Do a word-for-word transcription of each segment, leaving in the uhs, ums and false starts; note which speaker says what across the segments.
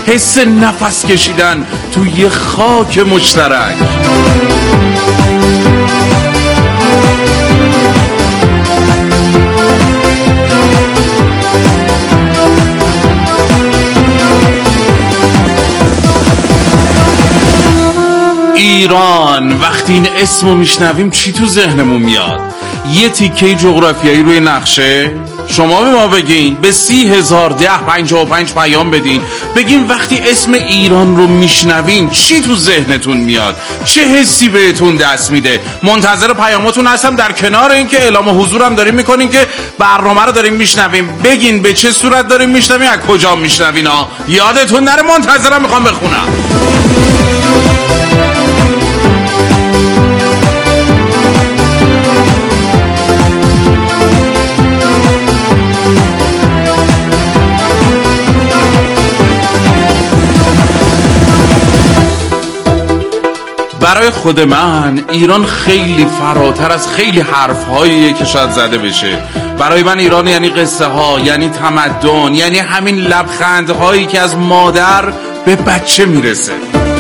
Speaker 1: حس نفس کشیدن توی خاک مشترک. ایران، وقتی این اسمو میشنویم چی تو ذهنمون میاد؟ یه تیکه جغرافیایی روی نقشه؟ شما به ما بگین، به سی هزار ده پنجاه و پنج پیام بدین، بگین وقتی اسم ایران رو میشنوین چی تو ذهنتون میاد؟ چه حسی بهتون دست میده؟ منتظر پیاماتون هستم. در کنار اینکه اعلام حضورم داریم میکنین که برنامه رو داریم میشنویم، بگین به چه صورت داریم میشنوین، از کجا میشنوین ها؟ یادتون نره، منتظرم، میخوام بخونم. برای خود من ایران خیلی فراتر از خیلی حرف‌هاییه که شاید زده بشه. برای من ایران یعنی قصه ها، یعنی تمدن، یعنی همین لبخندهایی که از مادر به بچه میرسه.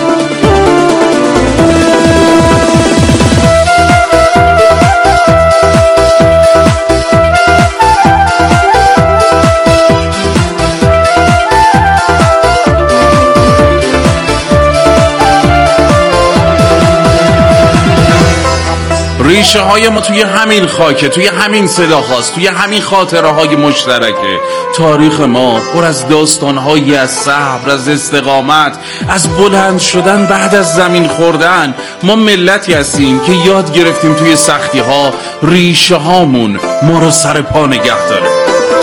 Speaker 1: ریشه های ما توی همین خاکه، توی همین صداهاست، توی همین خاطره های مشترکه. تاریخ ما پر از داستان هایی از صبر، از استقامت، از بلند شدن بعد از زمین خوردن. ما ملتی هستیم که یاد گرفتیم توی سختی ها ریشه هامون ما رو سر پا نگه داره.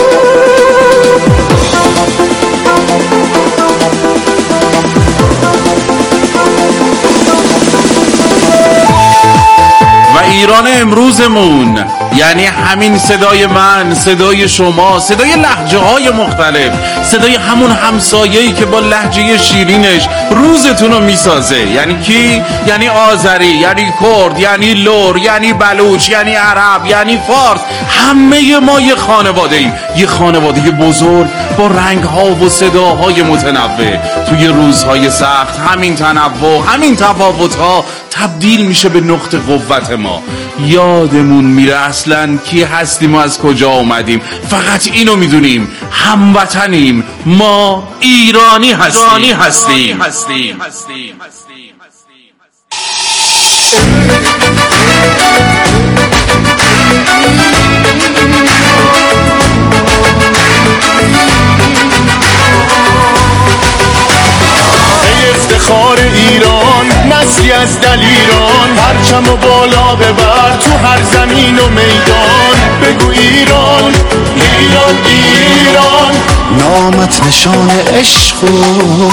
Speaker 1: ایران امروزمون یعنی همین صدای من، صدای شما، صدای لهجه های مختلف، صدای همون همسایه‌ای که با لهجه شیرینش روزتون رو میسازه. یعنی کی؟ یعنی آذری، یعنی کرد، یعنی لور، یعنی بلوچ، یعنی عرب، یعنی فارس. همه ما یه خانواده ایم، یه خانواده بزرگ با رنگ ها و صداهای متنوع. توی روزهای سخت همین تنوع، همین تفاوت ها تبدیل میشه به نقطه قوت ما. یادمون میره اصلا کی هستیم و از کجا اومدیم. فقط اینو میدونیم، هموطنیم، ما ایرانی هستیم. ایرانی هستیم. هستیم. هستیم.
Speaker 2: افتخار ایران، نسلی از دلیران، پرچم و بالا ببر تو هر زمین و میدان. بگو ایران، ایران، ایران.
Speaker 3: نامت نشان عشق و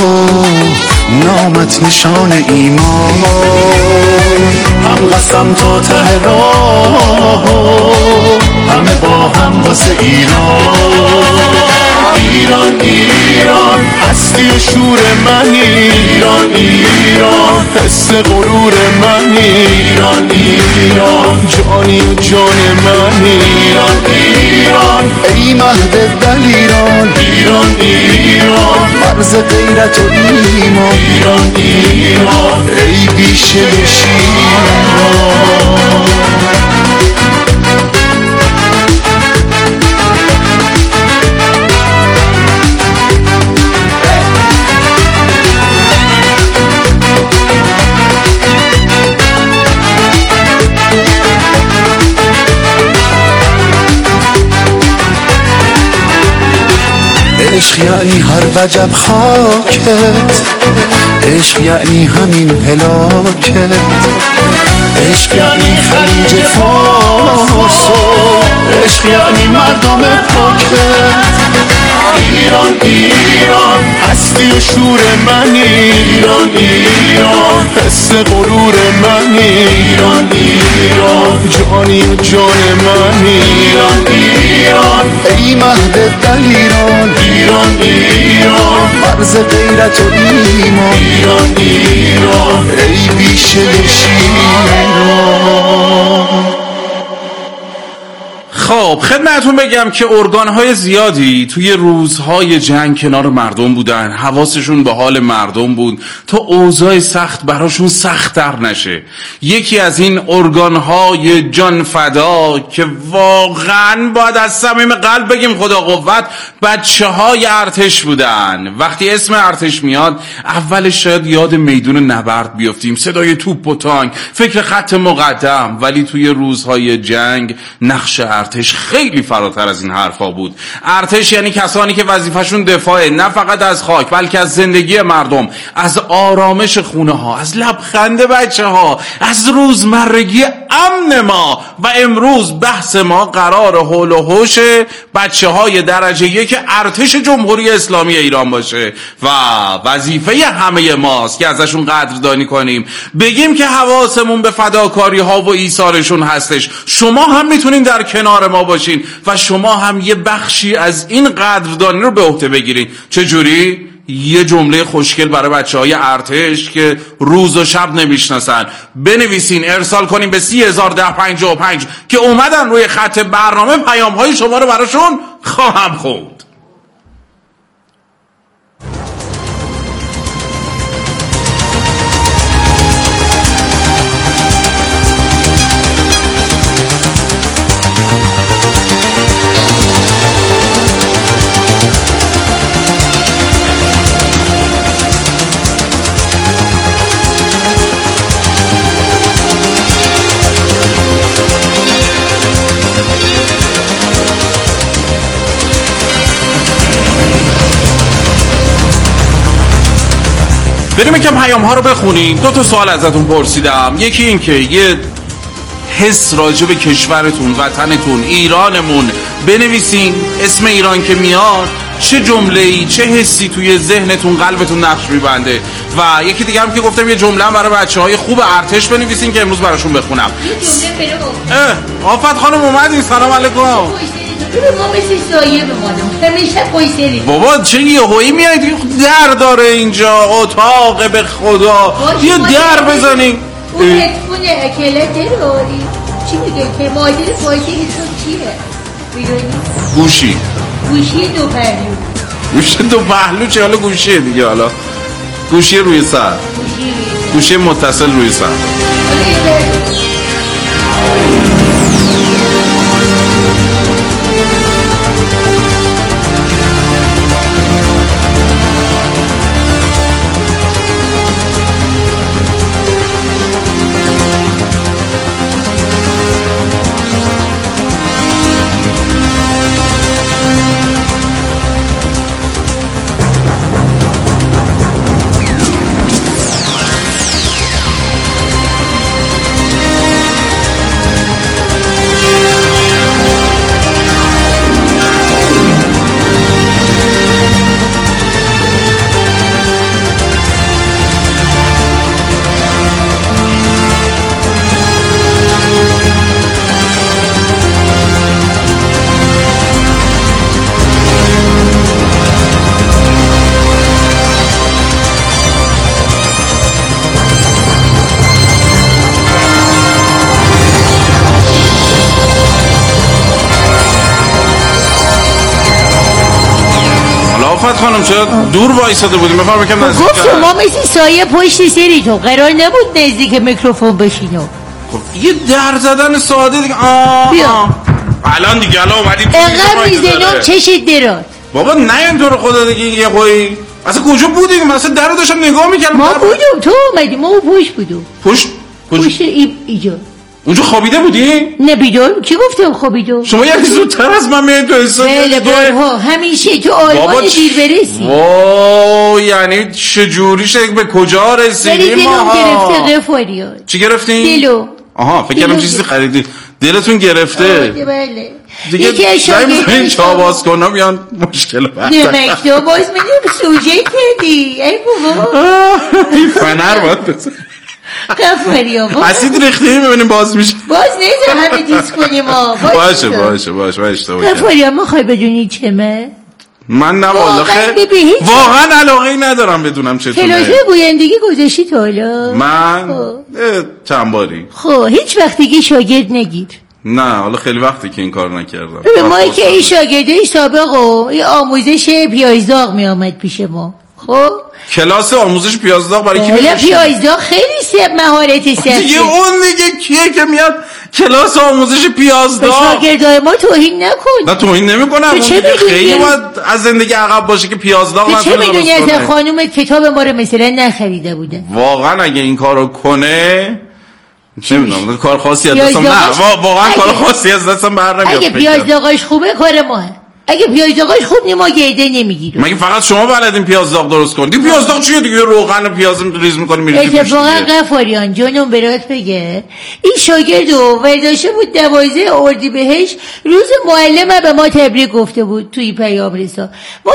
Speaker 3: نامت نشان ایمان.
Speaker 2: هم قسم تا ته راه، همه با هم واسه ایران. ایران، ایران، هستی و شور منی. ایران، ایران، حس غرور منی. ایران، ایران، جانی و جان منی. ایران، ایران،
Speaker 3: ای مهد دلیران.
Speaker 2: ایران، ایران،
Speaker 3: مرز غیرت و ایمان.
Speaker 2: ایران، ایران،
Speaker 3: ای بیشه شیران. عشق یعنی هر وجب خاکت، عشق یعنی همین هلاکت،
Speaker 2: عشق یعنی خلیج فارس، عشق یعنی مردم پاکت. ایران، ایران، هستی و شور منی. ایران، ایران، حس غرور منی. ایران، ایران، جانی و جان منی. ایران، ایران،
Speaker 3: ای مهد دلیران.
Speaker 2: ایران، ایران،
Speaker 3: مرز غیرت و ایمان.
Speaker 2: ایران، ایران،
Speaker 3: ای بیشه شیران.
Speaker 1: خب خدمتون بگم که ارگانهای زیادی توی روزهای جنگ کنار مردم بودن، حواسشون به حال مردم بود تا اوضاع سخت براشون سخت‌تر نشه. یکی از این ارگانهای جان فدا که واقعا باید از صمیم قلب بگیم خدا قوت، بچه های ارتش بودن. وقتی اسم ارتش میاد اولش شاید یاد میدون نبرد بیافتیم، صدای توپ و تانک، فکر خط مقدم، ولی توی روزهای جنگ نقش ارتش خیلی فراتر از این حرفا بود. ارتش یعنی کسانی که وظیفه‌شون دفاعه، نه فقط از خاک بلکه از زندگی مردم، از آرامش خونه ها، از لبخند بچه ها، از روزمرگی امن ما. و امروز بحث ما قرار حول و حوش بچه های درجه یک ارتش جمهوری اسلامی ایران باشه و وظیفه همه ماست که ازشون قدردانی کنیم، بگیم که حواسمون به فداکاری ها و ایثارشون هستش. شما هم میتونین در کنار ما باشین و شما هم یه بخشی از این قدردانی رو به عهده بگیرین. چجوری؟ یه جمله خوشگل برای بچه های ارتش که روز و شب نمیشناسن بنویسین، ارسال کنین به سی هزار ده پنجاه و پنج که اومدن روی خط برنامه، پیام های شما رو براشون خواهم خوند. بریم که پیام ها رو بخونیم. دو تا سوال ازتون پرسیدم. یکی این که یه حس راجع به کشورتون، وطنتون، ایرانمون بنویسین. اسم ایران که میاد چه جمله‌ای، چه حسی توی ذهنتون، قلبتون نقش میبنده. و یکی دیگه هم که گفتم یه جمله هم برای بچه‌های خوب ارتش بنویسین که امروز براشون بخونم. اه آفت خانم اومدین، سلام علیکم.
Speaker 4: ما مثل سایه بمانم همیشه پایسری.
Speaker 1: بابا چه یهویی میاد در داره اینجا اتاق به خدا، یه در بزنیم.
Speaker 4: اون هدفون اکلت داری چی میگه که مادر پایسریتون چیه؟ بیرونی؟
Speaker 1: گوشی
Speaker 4: گوشی دو پهلو.
Speaker 1: گوشی دو پهلو چه؟ حالا گوشیه دیگه، حالا گوشی روی سر،
Speaker 4: گوشی
Speaker 1: گوشی متصل روی سر. خانم چرا دور وایساده بودیم؟ بفرمایید که نزدیک.
Speaker 4: گفت شما مثل سایه پشت سریتون قرار نبود نزدیک میکروفون بشینو.
Speaker 1: خب یه در زدن ساده دیگه. آه بیا الان دیگه الان اومدیم
Speaker 4: اقام میزنم چشید درات.
Speaker 1: بابا نه اینطور خدا دیگه. یه قوی اصلا کجا بودیم؟ من اصلا در رو داشتم نگاه میکردم.
Speaker 4: ما بودیم تو اومدی، ما پشت بودیم.
Speaker 1: پشت
Speaker 4: پشت اینجا
Speaker 1: اونجا خوابیده بودی؟
Speaker 4: نه بیدار. کی گفتم خوابیدم؟
Speaker 1: شما یعنی زودتر از من میاد تو حساب
Speaker 4: بله بابا همیشه تو آلمان دیر برسی.
Speaker 1: وای یعنی چجوری شکل به کجا رسیدیم ما؟
Speaker 4: دلم گرفته قفاریات.
Speaker 1: چی گرفتین؟
Speaker 4: دلو.
Speaker 1: آها فکر کردم چیزی خریدی. دلتون گرفته؟
Speaker 4: بله.
Speaker 1: دیگه زمین چا باز کنم بیان مشکل بعد.
Speaker 4: نه مکتوب باز میدیم سوژه کردی. ای بابا
Speaker 1: این فنر باید بزن.
Speaker 4: قفاریات
Speaker 1: اسید ریختیم ببینیم باز میشه.
Speaker 4: باز نیزه همه دیز کنیم ما.
Speaker 1: باشه باشه باشه من اشتباه کردم.
Speaker 4: قفاریات میخوای بدونی چمه؟
Speaker 1: من نه والا خیر واقعا علاقه ندارم بدونم چطوره.
Speaker 4: کلاس گویندگی گذاشتی تا حالا؟
Speaker 1: من چند باری.
Speaker 4: خب هیچ وقت دیگه شاگرد نگیر.
Speaker 1: نه حالا خیلی وقتی که این کار نکردم.
Speaker 4: به ما که این شاگرده سابق و این آموزش پیازداغ می آمد پیش ما. خب
Speaker 1: کلاس آموزش پیازداغ برای کی میشه؟
Speaker 4: پیازداغ خیلی سب مهارت سخته.
Speaker 1: دیگه اون دیگه کیه که میاد کلاس آموزش پیازداغ؟
Speaker 4: به شاگردای ما توهین نکن.
Speaker 1: نه توهین نمیکنم. اون دیگه خیلی باید از زندگی عقب باشه که پیازداغ نتونه درست کنه.
Speaker 4: چه میدونی از خانوم کتاب ما رو مثلا نخریده بوده؟
Speaker 1: واقعا اگه این کارو کنه نمیدونم کار خاصی از دستم نه واقعا کار خاصی از دستم بر نمیاد.
Speaker 4: اگه پیازداغش خوبه کار ماه. اگه پیازداغش خوب نی ما گرده نمیگیریم.
Speaker 1: مگه فقط شما بلدین پیازداغ درست کنید؟ این پیازداغ چیه دیگه؟ روغن و پیاز ریز می‌کنی میری توش.
Speaker 4: اتفاقا غفاریان جانم برات بگه این شاگردو ورداشه بود دوازده اردیبهشت روز معلم به ما تبریک گفته بود توی پیام رسا. ما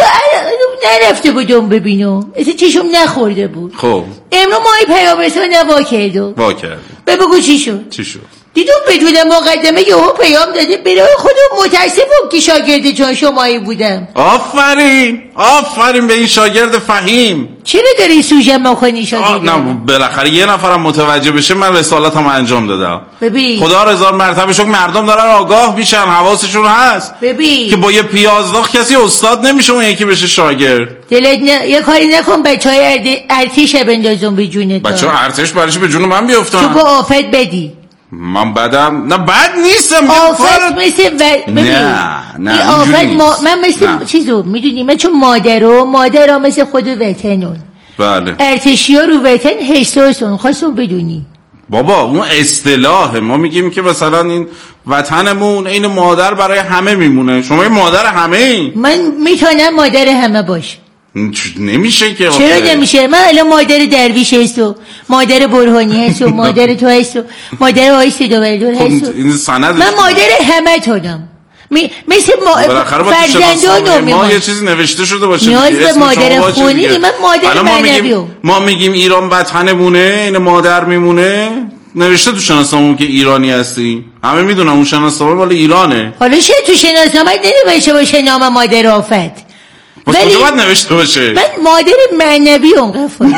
Speaker 4: نرفته بودم ببینم. اصلا چشم نخورده بود.
Speaker 1: خب
Speaker 4: امروز ما این پیام رسا نوا کردم.
Speaker 1: وا کردم.
Speaker 4: بگو چی شد؟
Speaker 1: چی شد؟
Speaker 4: دیدم بدون مقدمه یهو پیام داده برای خودم متاسفم که شاگرد چون شمایی بودم.
Speaker 1: آفرین آفرین به این شاگرد فهیم.
Speaker 4: چرا داری سوژه مخونی شاگرد؟
Speaker 1: نه بالاخره یه نفرم متوجه بشه من رسالتم انجام دادم.
Speaker 4: ببین
Speaker 1: خدا هزار مرتبه شکر مردم دارن آگاه میشن حواسشون هست.
Speaker 4: ببین
Speaker 1: که با یه پیازداغ کسی استاد نمیشه اون یکی بشه شاگرد.
Speaker 4: دلت نه یه کاری نکن بچهای ارتش بندازم به جونت.
Speaker 1: بچه‌ها ارتش برایش به جون من بیافتن.
Speaker 4: تو با آفت بدی.
Speaker 1: من بدم نه بد نیستم.
Speaker 4: آفت مثل و...
Speaker 1: نه نه
Speaker 4: آفت ما... من مثل نه. چیزو میدونی من چون مادرو مادرها مثل خود وطنون.
Speaker 1: بله
Speaker 4: ارتشی ها رو وطن حساسون خواستم بدونی.
Speaker 1: بابا اون اصطلاحه. ما میگیم که مثلا این وطنمون این مادر برای همه میمونه. شما این مادر همه ای.
Speaker 4: من میتونم مادر همه باش.
Speaker 1: نمیشه که.
Speaker 4: چرا نمیشه؟ من الان مادر درویش هست و مادر برهانی هست و مادر تو هست و مادر آقای سیداوردون هست و من مادر همه تونم. می... مثل ما فرزندانم
Speaker 1: ما یه چیزی نوشته شده باشه
Speaker 4: نیاز به مادر خونی. من مادر معنویو.
Speaker 1: ما میگیم ایران وطنمونه این مادر میمونه. نوشته تو شناسنامه که ایرانی هستی. همه میدونن اون شناسنامه مال ایرانه.
Speaker 4: حالا چه تو شناسنامه ننوشته باشه نام مادر آفت؟
Speaker 1: بس کجا باید نوشته باشه؟
Speaker 4: من مادر معنوی اون غفاری.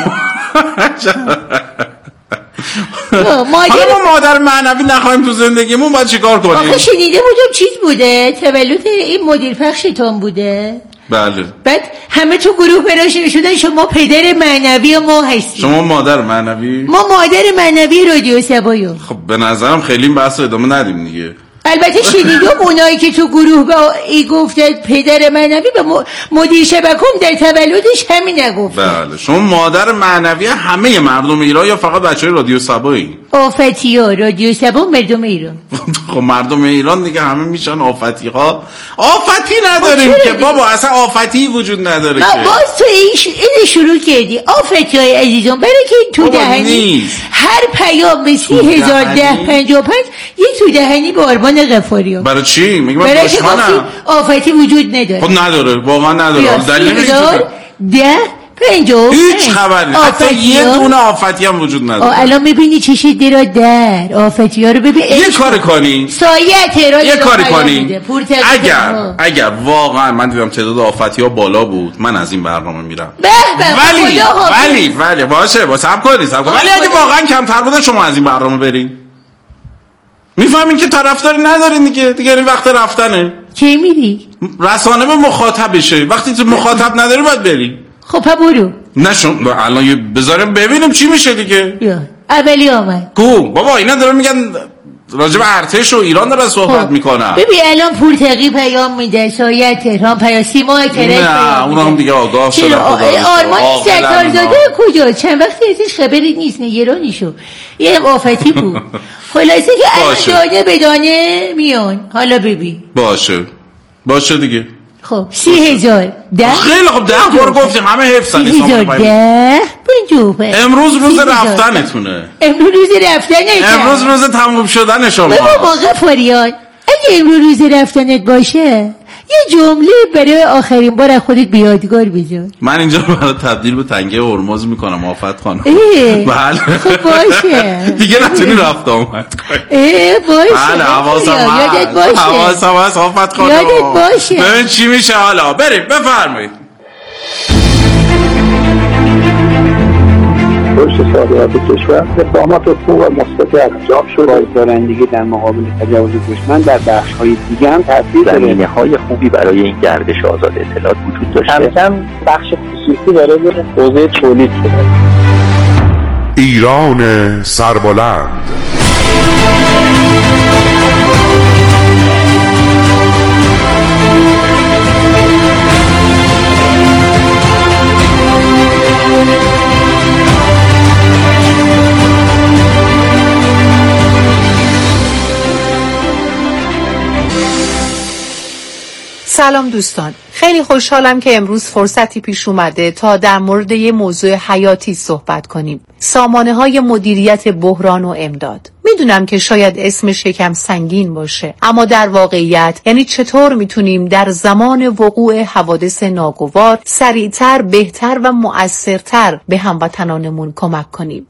Speaker 1: حالا ما مادر معنوی نخواهیم تو زندگیمون باید چیکار کنیم؟
Speaker 4: آخه شنیده بودم چیز بوده تولد این مدیر پخشتون بوده.
Speaker 1: بله.
Speaker 4: بعد همه تو گروه براش نوشتن شما پدر معنوی ما هستی.
Speaker 1: شما مادر معنوی؟
Speaker 4: ما مادر معنوی رادیو سبایو.
Speaker 1: خب به نظرم خیلی این بحث رو ادامه ندیم دیگه.
Speaker 4: البته شنیدم اونایی که تو گروه با ای گفته پدر معنوی به مدیر شبکم در تولدش همین نگفت.
Speaker 1: بله شما مادر معنوی همه مردم ایران یا فقط بچهای رادیو سبایی؟
Speaker 4: آفتی‌ها رادیو سبا مردم ایران.
Speaker 1: خب مردم ایران دیگه همه میشن آفتی‌ها. آفتی نداریم که بابا اصلا آفتی وجود نداره که.
Speaker 4: باز تو این شروع کردی آفتی‌های عزیزم برای که تو دهنی هر پیام به سی هزار ده پنجاه و پنج یه تو دهنی به آرمان غفاریان.
Speaker 1: برای چی؟ میگم من دشمنم.
Speaker 4: آفتی وجود نداره.
Speaker 1: خب نداره واقعا نداره. دلیل نمیشه
Speaker 4: ده پنجاه
Speaker 1: هیچ خبری حتی یه دونه آفتی هم وجود نداره.
Speaker 4: الان میبینی چه شده را در آفتی ها رو ببین.
Speaker 1: یه کار کنی
Speaker 4: سایه تهران
Speaker 1: یه کار کنی اگر اگر واقعا من دیدم تعداد آفتی ها بالا بود من از این برنامه میرم. ولی ولی ولی باشه با صبر کنید صبر کنید ولی اگه واقعا کمتر بوده شما از این برنامه برین. میفهمین که طرفداری ندارین دیگه دیگه این وقت رفتنه.
Speaker 4: کی میری؟
Speaker 1: رسانه به مخاطب بشه. وقتی تو مخاطب نداری باید بری.
Speaker 4: خب برو.
Speaker 1: نشون الان بذاریم ببینیم چی میشه دیگه.
Speaker 4: بیا اولی آمد.
Speaker 1: کو بابا اینا دارن میگن راجب ارتش و ایران دارن صحبت میکنن.
Speaker 4: ببین الان پورتقی پیام میده سایه تهران پیام سیما کرج
Speaker 1: نه اون هم دیگه آگاه شده.
Speaker 4: آرمان ستارزاده کجا چند وقتی ازش خبری نیست نگرانی شو. یه آفتی بود. خلاصه که الان دانه به دانه میان. حالا ببین
Speaker 1: باشه باشه دیگه.
Speaker 4: خب سی هزار ده
Speaker 1: خیلی خب ده بار گفتیم همه حفظن.
Speaker 4: سی هزار ده پنجاه
Speaker 1: امروز روز رفتنتونه.
Speaker 4: امروز روز رفتنت.
Speaker 1: امروز روز تموم شدن شما.
Speaker 4: بابا موقع فریاد اگه امروز روز رفتنت باشه یه جمله برای آخرین بار از خودت بیادگار بذار.
Speaker 1: من اینجا رو برای تبدیل به تنگه هرمز میکنم آفت خانم.
Speaker 4: بله خب باشه
Speaker 1: دیگه نتونی رفت آمد
Speaker 4: اه باشه.
Speaker 1: بله حواسم هست
Speaker 4: یادت باشه
Speaker 1: حواسم هست آفت خانم
Speaker 4: یادت باشه.
Speaker 1: ببین چی میشه حالا بریم بفرمایید.
Speaker 5: رشد صادرات کشور اقدامات خوب و مثبتی انجام شد.
Speaker 6: بازدارندگی در مقابل تجاوز دشمن در بخش‌های دیگه هم تاثیر داره.
Speaker 7: زمینه‌های خوبی برای این گردش آزاد اطلاعات وجود داشته.
Speaker 6: کم کم بخش خصوصی داره به حوزه تولید شده.
Speaker 8: ایران سربلند.
Speaker 9: سلام دوستان، خیلی خوشحالم که امروز فرصتی پیش اومده تا در مورد یه موضوع حیاتی صحبت کنیم: سامانه های مدیریت بحران و امداد. میدونم که شاید اسمش یکم سنگین باشه، اما در واقعیت یعنی چطور میتونیم در زمان وقوع حوادث ناگوار سریعتر، بهتر و مؤثرتر به هموطنانمون کمک کنیم.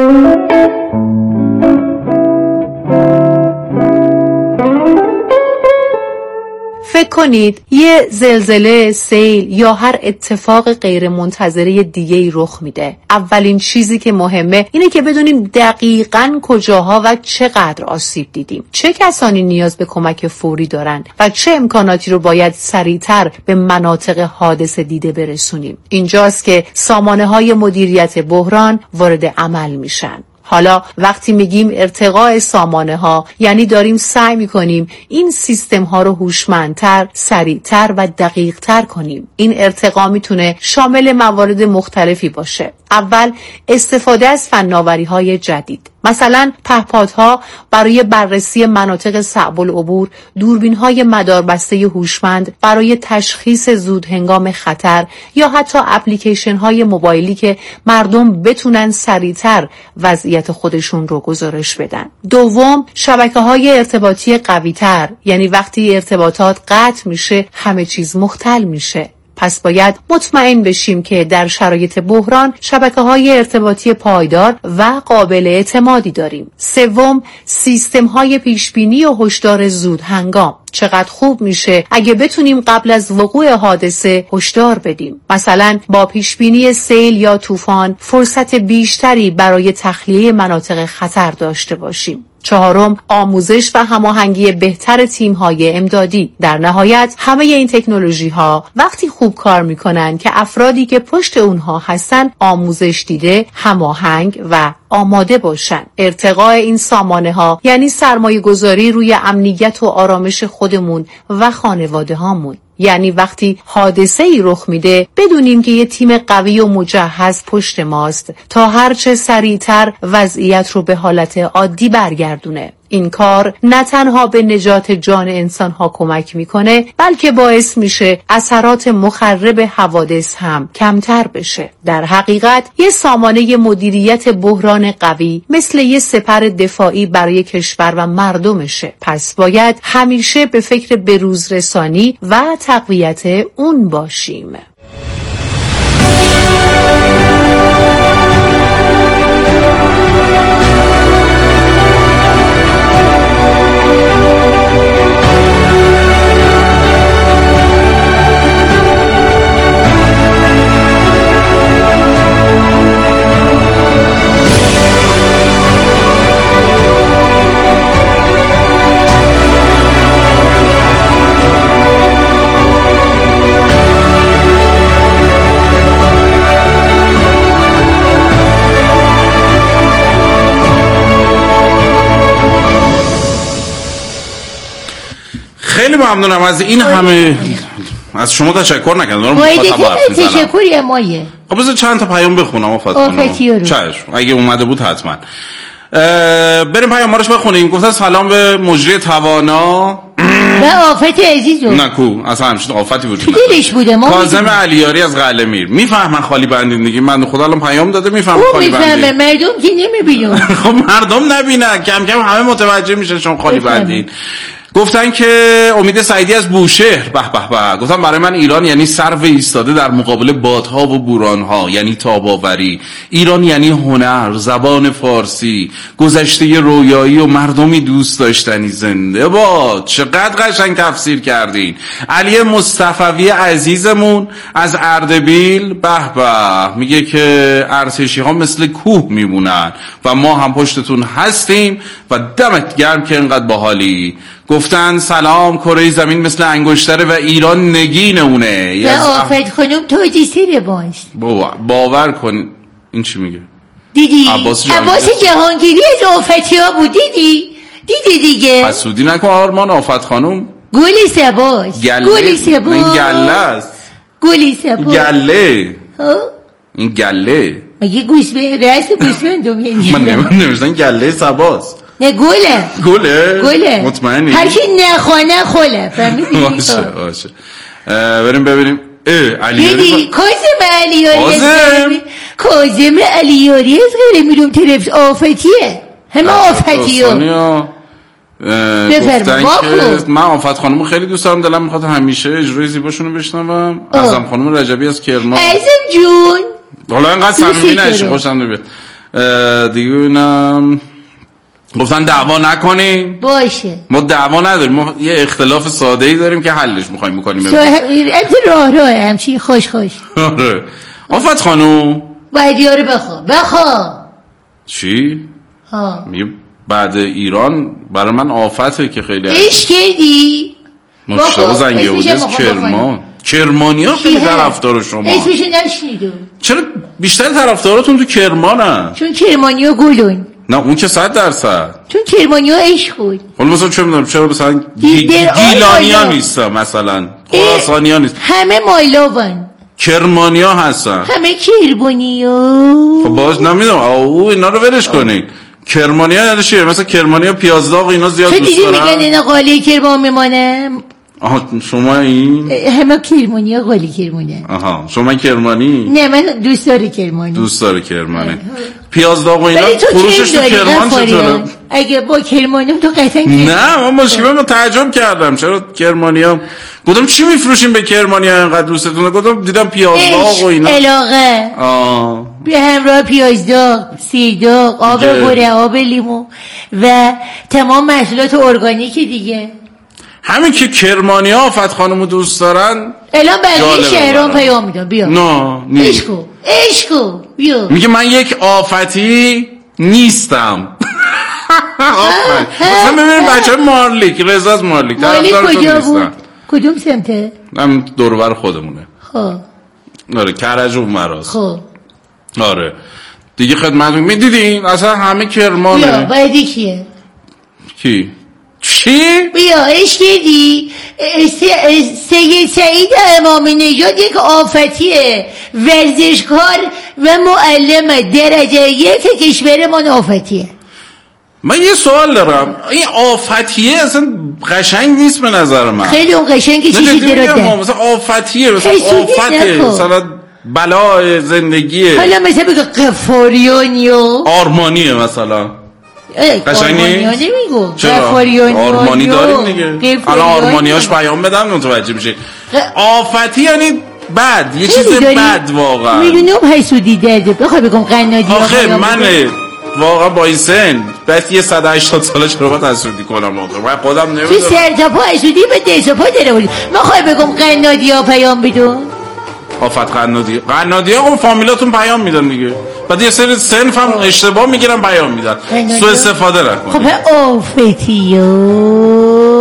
Speaker 9: فکر کنید یه زلزله، سیل یا هر اتفاق غیر منتظره دیگه‌ای رخ میده. اولین چیزی که مهمه اینه که بدونیم دقیقاً کجاها و چقدر آسیب دیدیم، چه کسانی نیاز به کمک فوری دارن و چه امکاناتی رو باید سریعتر به مناطق حادثه دیده برسونیم. اینجاست که سامانه‌های مدیریت بحران وارد عمل میشن. حالا وقتی میگیم ارتقاء سامانه ها، یعنی داریم سعی میکنیم این سیستم ها رو هوشمندتر، سریعتر و دقیقتر کنیم. این ارتقا میتونه شامل موارد مختلفی باشه. اول، استفاده از فناوری های جدید، مثلا پهپادها برای بررسی مناطق صعب العبور، دوربین های مداربسته هوشمند برای تشخیص زود هنگام خطر، یا حتی اپلیکیشن های موبایلی که مردم بتونن سریعتر وضعیت خودشون رو گزارش بدن. دوم، شبکه های ارتباطی قوی تر، یعنی وقتی ارتباطات قطع میشه همه چیز مختل میشه. پس باید مطمئن بشیم که در شرایط بحران شبکه‌های ارتباطی پایدار و قابل اعتمادی داریم. سوم، سیستم‌های پیشبینی و هشدار زود هنگام. چقدر خوب میشه اگه بتونیم قبل از وقوع حادثه هشدار بدیم. مثلا با پیشبینی سیل یا طوفان فرصت بیشتری برای تخلیه مناطق خطر داشته باشیم. چهارم، آموزش و هماهنگی بهتر تیم‌های امدادی. در نهایت همه این تکنولوژی‌ها وقتی خوب کار می‌کنن که افرادی که پشت اونها هستن آموزش دیده، هماهنگ و آماده باشن. ارتقاء این سامانه‌ها یعنی سرمایه‌گذاری روی امنیت و آرامش خودمون و خانواده هامون. یعنی وقتی حادثه‌ای رخ میده بدونیم که یه تیم قوی و مجهز پشت ماست تا هرچه سریعتر وضعیت رو به حالت عادی برگردونه. این کار نه تنها به نجات جان انسان‌ها کمک میکنه، بلکه باعث میشه اثرات مخرب حوادث هم کمتر بشه. در حقیقت یه سامانه مدیریت بحران قوی مثل یه سپر دفاعی برای کشور و مردمشه. پس باید همیشه به فکر بروز رسانی و تقویت اون باشیم.
Speaker 1: خیلی ممنونم از این همه. از شما تشکر نکردم. دارم
Speaker 4: مخاطب حرف میزنم. تشکری مایه.
Speaker 1: خب بذار چند تا پیام بخونم آفت کنم. چشم اگه اومده بود حتما. بریم پیام‌هاش بخونیم. گفتن سلام به مجری توانا
Speaker 4: و آفت عزیزو.
Speaker 1: نه کو اصلا همچین آفتی وجود
Speaker 4: دلش بوده. ما
Speaker 1: کاظم علیاری از قلعه میر میفهمن خالی بندین دیگه. من خدا الان پیام داده میفهمن خالی بندین.
Speaker 4: میفهمه مردم که نمیبینن.
Speaker 1: خب مردم نبینن، کم کم همه متوجه میشن شما خالی بندین. گفتن که امید سعیدی از بوشهر، به به به. گفتم برای من ایران یعنی سرو ایستاده در مقابل بادها و بورانها، یعنی تاباوری. ایران یعنی هنر، زبان فارسی، گذشته رویایی و مردمی دوست داشتنی. زنده باد. چقدر قشنگ تفسیر کردین. علی مصطفوی عزیزمون از اردبیل، به به، میگه که ارتشی ها مثل کوه میمونن و ما هم پشتتون هستیم و دمت گرم که اینقدر باحالی. گفتن سلام، کره زمین مثل انگشتره و ایران نگین اونه.
Speaker 4: و آفت خانم توجی سیره باش.
Speaker 1: بابا باور کن. این چی میگه؟
Speaker 4: دیدی؟
Speaker 1: عباس
Speaker 4: جهانگیری از آفتی ها بود. دیدی؟ دیدی دیگه؟
Speaker 1: حسودی نکن آرمان. آفت خانم
Speaker 4: گلی سباش. گلی سباش.
Speaker 1: این گله است.
Speaker 4: گلی سباش.
Speaker 1: گله. این گله.
Speaker 4: مگه گوش به رأس گوش بندم.
Speaker 1: من نمیشتن گله سباس.
Speaker 4: نه گله.
Speaker 1: گله؟
Speaker 4: گله.
Speaker 1: مطمئنی؟
Speaker 4: هر کی نخوانه خوله. فهمیدی؟
Speaker 1: باشه باشه. بریم ببینیم. علیاری.
Speaker 4: دیدی کاظم علیاری. کاظم علیاری از غیر میرم طرف آفتیه. همه آفتیه.
Speaker 1: گفتن که من آفت خانمو خیلی دوست دارم، دلم میخواد همیشه اجرای زیباشونو بشنوم. اعظم خانم رجبی از کرمان.
Speaker 4: اعظم جون
Speaker 1: حالا اینقدر صمیمی نشی، خوشم نمیاد دیگه. اینم گفتن دعوا نکنیم.
Speaker 4: باشه.
Speaker 1: ما دعوا نداریم، ما یه اختلاف ساده ای داریم که حلش میخوایم بکنیم.
Speaker 4: انت راه راه همچی خوش خوش.
Speaker 1: آره. آفت خانم
Speaker 4: باید یارو بخوا بخوا.
Speaker 1: چی؟
Speaker 4: ها
Speaker 1: میگه بعد ایران برای من آفته که خیلی
Speaker 4: ایش کردی؟
Speaker 1: مشتاق زنگی‌آبادی از کرمان. کرمانی ها خیلی طرفدار شما.
Speaker 4: اسمشو نشنیدم.
Speaker 1: چرا بیشتر طرفداراتون تو کرمانن؟
Speaker 4: چون کرمانی ها گلون.
Speaker 1: نه اون که صد درصد.
Speaker 4: چون کرمانی ها عشق بود.
Speaker 1: حالا مثلا چه میدونم چرا مثلا گیلانی ها نیستن، مثلا خراسانی ها نیست،
Speaker 4: همه مایلاون.
Speaker 1: کرمانی ها هستن،
Speaker 4: همه کرمانی ها.
Speaker 1: خب باز نمیدونم او اینا رو ولش کنین. کرمانی ها یعنی چیه؟ مثلا کرمانی ها پیازداغ اینا زیاد دوست دارن.
Speaker 4: چه دیدی میگن اینا قالی کرمان میمانه؟
Speaker 1: آها شما این
Speaker 4: همه کرمانی ها قالی کرمونه.
Speaker 1: آها شما کرمانی؟
Speaker 4: نه من دوست داره کرمانی.
Speaker 1: دوست داره کرمانی. پیازداغ و اینا فروشش تو کرمان چطوره؟
Speaker 4: اگه با کرمانی تو قطعا
Speaker 1: نه من مشکل من تعجب کردم چرا کرمانی ها. گفتم چی میفروشیم به کرمانی ها اینقدر دوستتونه؟ گفتم دیدم پیازداغ و اینا.
Speaker 4: علاقه
Speaker 1: آه
Speaker 4: به همراه پیازداغ، سیرداغ، آب گوره، آب لیمو و تمام محصولات ارگانیک دیگه.
Speaker 1: همین که کرمانی ها آفت خانمو دوست دارن
Speaker 4: الان بقیه شهران پیام میدن. بیا
Speaker 1: نه نیست.
Speaker 4: عشقو عشقو بیا.
Speaker 1: میگه من یک آفتی نیستم. مثلا ببینیم بچه مارلیک، رضا از مارلیک
Speaker 4: مارلیک کجا بود؟ کدوم سمته؟
Speaker 1: هم دوربر خودمونه.
Speaker 4: خب
Speaker 1: آره کرج اون مراز.
Speaker 4: خب
Speaker 1: آره دیگه خدمتون میدیدین اصلا همه کرمانه.
Speaker 4: بیا بایدی کیه؟
Speaker 1: کی؟ چی؟
Speaker 4: بیا اشکیدی سید سعید امامی نژاد یک آفتیه، ورزشکار و معلم درجه یک کشورمان آفتیه.
Speaker 1: من یه سوال دارم، این آفتیه اصلا قشنگ نیست به نظر من.
Speaker 4: خیلی اون قشنگی چیزی دراته
Speaker 1: مثلا آفتیه، مثلا آفته، مثلا بلای زندگیه.
Speaker 4: حالا مثلا بگو قفاریانیو
Speaker 1: آرمانیه مثلا قشنگ نیست؟ چرا؟ آرمانی داریم دیگه. الان آرمانیاش پیام بدم متوجه میشه. آفتی یعنی بد، یه چیز بد واقعا.
Speaker 4: میدونم حسودی درده. بخوای بگم قنادی
Speaker 1: آخه من واقعا با این سن بس یه صد و هشتاد ساله چرا باید حسودی کنم آخه من خودم نمیدونم.
Speaker 4: تو سرتاپا حسودی به دست و پا داره بودی. بخوای بگم قنادی ها پیام بدون
Speaker 1: آفت قنادی قنادی ها اون فامیلاتون پیام میدن دیگه، بعد یه سری سنف هم اشتباه میگیرن پیام میدن، سوء استفاده نکنید.
Speaker 4: خب آفتیو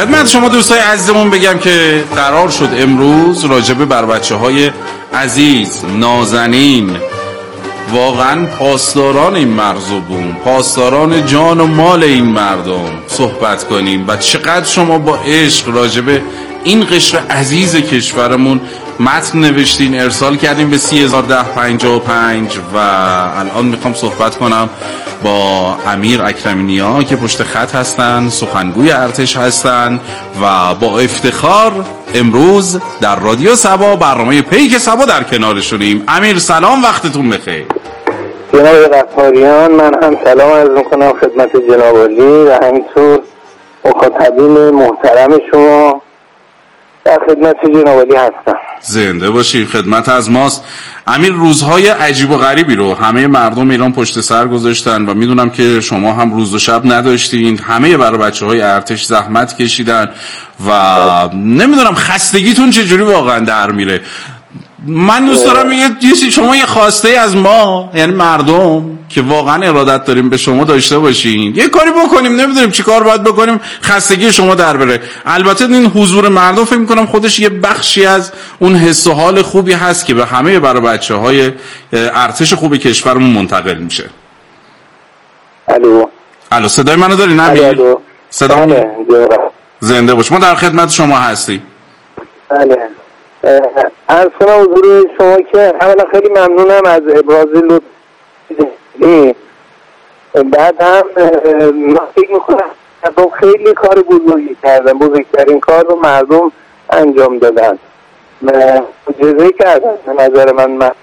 Speaker 1: خدمت شما دوستای عزیزمون بگم که قرار شد امروز راجبه بر بچه های عزیز نازنین واقعا پاسداران این مرز و بوم، پاسداران جان و مال این مردم صحبت کنیم و چقدر شما با عشق راجبه این قشر عزیز کشورمون متن نوشتین، ارسال کردیم به سی هزار ده پنجاه و پنج و الان میخوام صحبت کنم با امیر اکرمینیا که پشت خط هستن، سخنگوی ارتش هستن و با افتخار امروز در رادیو صبا برنامه پیک صبا در کنارشونیم. امیر سلام، وقتتون بخیر.
Speaker 6: جناب غفاریان، من هم سلام عرض میکنم خدمت جناب عالی و همینطور مخاطبین محترم شما. در خدمت جناب عالی هستم.
Speaker 1: زنده باشی، خدمت از ماست. امیر، روزهای عجیب و غریبی رو همه مردم ایران پشت سر گذاشتن و میدونم که شما هم روز و شب نداشتین، همه برای بچه های ارتش زحمت کشیدن و نمیدونم خستگیتون چجوری واقعا در میره. من دوست دارم یه چیزی شما یه خواسته از ما، یعنی مردم که واقعا ارادت داریم به شما داشته باشین، یه کاری بکنیم، نمیدونیم چی کار باید بکنیم خستگی شما در بره. البته این حضور مردم فکر میکنم خودش یه بخشی از اون حس و حال خوبی هست که به همه برای بچه های ارتش خوب کشورمون منتقل میشه.
Speaker 6: الو
Speaker 1: الو صدای منو داری؟ نمی
Speaker 6: الو
Speaker 1: صدا
Speaker 6: بله.
Speaker 1: زنده باش، ما در خدمت شما هستیم.
Speaker 6: بله، عرض کنم حضور شما که اولا خیلی ممنونم از ابراز لطف. بعد هم من فکر میکنم مردم خیلی کار بزرگی کردن، بزرگترین کار رو مردم انجام دادن، معجزه کردن به نظر من, من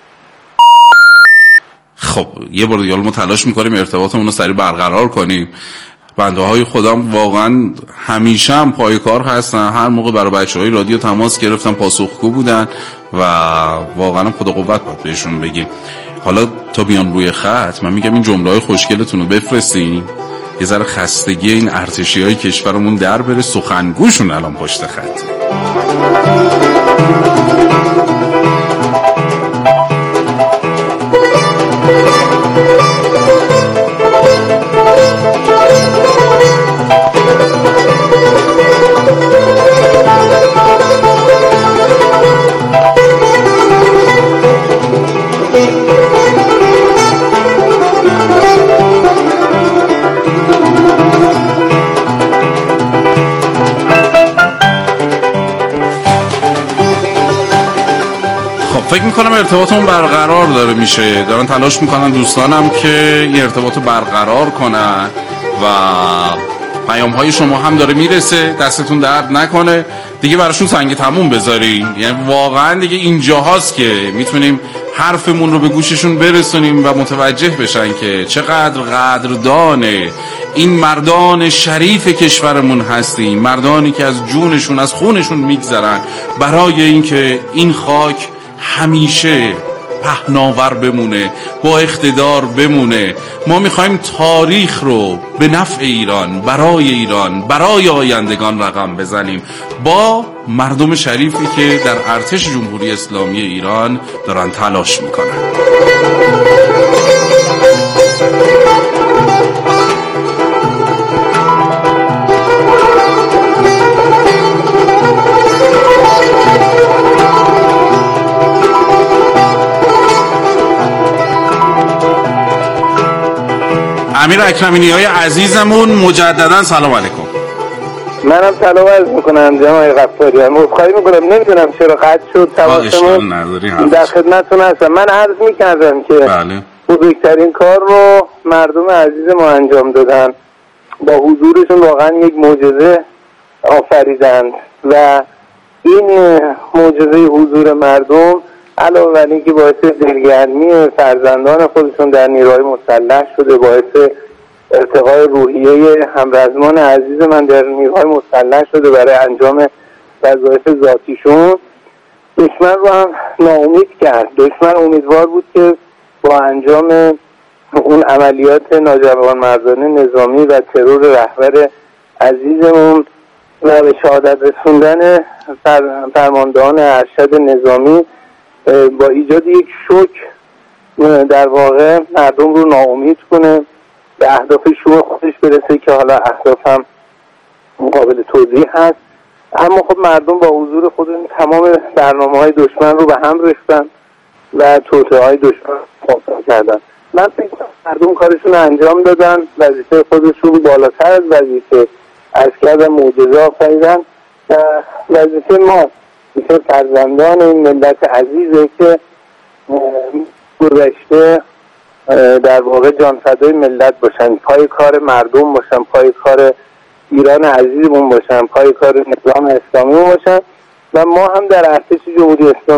Speaker 1: خب یه بار دیگه ما تلاش میکنیم ارتباطمون رو سریع برقرار کنیم. بنده های خودم واقعا همیشه هم پای کار هستن، هر موقع برای بچه های رادیو تماس گرفتن پاسخگو بودن و واقعا خدا قوت باید بهشون بگیم. حالا تا بیان روی خط من میگم این جمله های خوشگلتون رو بفرستین، یه ذره خستگی این ارتشی های کشورمون در بره. سخنگوشون الان پشت خط. فکر میکنم ارتباطمون برقرار داره میشه، دارن تلاش میکنن دوستانم که این ارتباطو برقرار کنن و پیام های شما هم داره میرسه، دستتون درد نکنه دیگه براشون سنگ تموم بذارین. یعنی واقعا دیگه اینجا هاست که میتونیم حرفمون رو به گوششون برسونیم و متوجه بشن که چقدر قدردان این مردان شریف کشورمون هستیم، مردانی که از جونشون از خونشون میگذرن برای اینکه این خاک همیشه پهناور بمونه، با اقتدار بمونه. ما میخوایم تاریخ رو به نفع ایران، برای ایران، برای آیندگان رقم بزنیم با مردم شریفی که در ارتش جمهوری اسلامی ایران دارن تلاش میکنن. امیر اکرمینی های عزیزمون مجددا سلام علیکم.
Speaker 6: منم سلام عرض میکنم جناب غفاریان، مفخری میکنم نمیدونم چرا قطع شد تماسمون، در خدمتتون هستم. من عرض میکردم که بله. بزرگترین کار رو مردم عزیز ما انجام دادن، با حضورشون واقعا یک معجزه آفریدند و این معجزه حضور مردم علاوه بر اینکه باعث دلگرمی فرزندان خودشون در نیروهای مسلح شده، باعث ارتقای روحیه همرزمان عزیز من در نیروهای مسلح شده برای انجام وظایف ذاتیشون، دشمن رو هم ناامید کرد. دشمن امیدوار بود که با انجام اون عملیات ناجوانمردانه نظامی و ترور رهبر عزیزمون و به شهادت رسوندن فرماندهان ارشد نظامی با ایجاد یک شوک در واقع مردم رو ناامید کنه، به اهداف شور خودش برسه که حالا اهداف هم قابل توضیح هست. اما خب مردم با حضور خودشون تمام برنامه‌های دشمن رو به هم ریختن و توطئه‌های دشمن خونسا کردن. من فکر کنم مردم کارشون رو انجام دادن، وظیفه خودشون بالاتر از وظیفه عسکر و معجزه آفریدن و وظیفه ما مثل فرزندان این ملت عزیزه که گذشته در واقع جانفدای ملت باشن، پای کار مردم باشن، پای کار ایران عزیزمون باشن، پای کار نظام اسلامی باشن و ما هم در ارتش جمهوری اسلامی